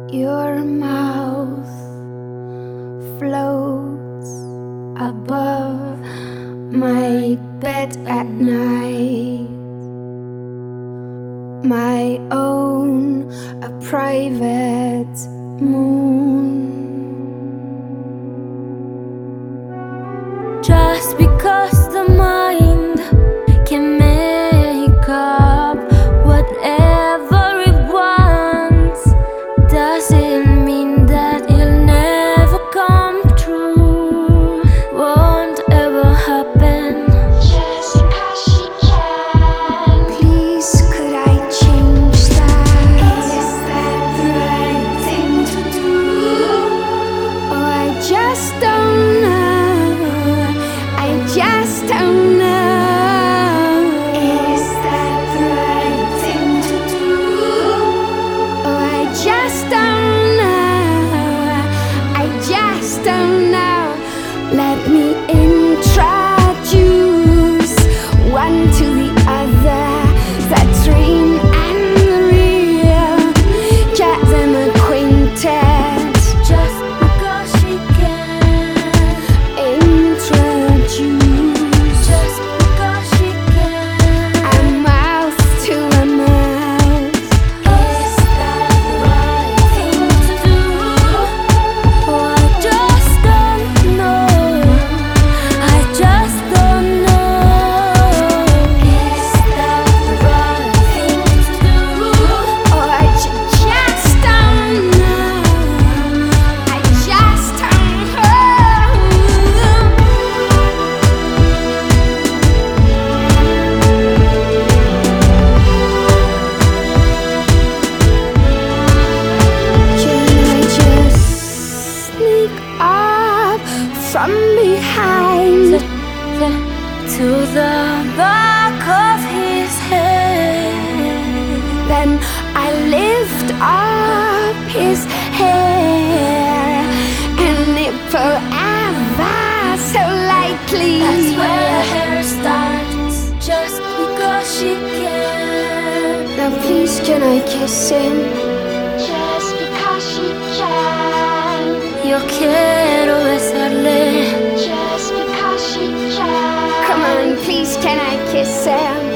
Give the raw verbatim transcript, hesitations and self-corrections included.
Your mouth floats above my bed at night, my own, a private moon. Just because the mind can make up whatever it wants doesn't mean that it'll never come true, won't ever happen. Just because she can. Please, could I change that? Is that the right thing to do? Oh, I just don't know. I just don't know. Is that the right thing to do? Oh, I just don't know. I just don't know. Let me introduce one to the other, the dream and the real. Get them acquainted. Just because she can introduce. Just because she can. A mouth to a mouth. Is that the right thing to do? Oh, I just don't know. I just don't know. Is that the right thing to do? Oh, I ju- just don't know. I just don't know. Can I just sneak up from behind to the back of his head? Then I lift up his hair and it forever so lightly. That's where the hair starts. Just because she can. Now please, can I kiss him? Just because she can. Yo quiero besarle. Just because she can. Come on, please, can I kiss him?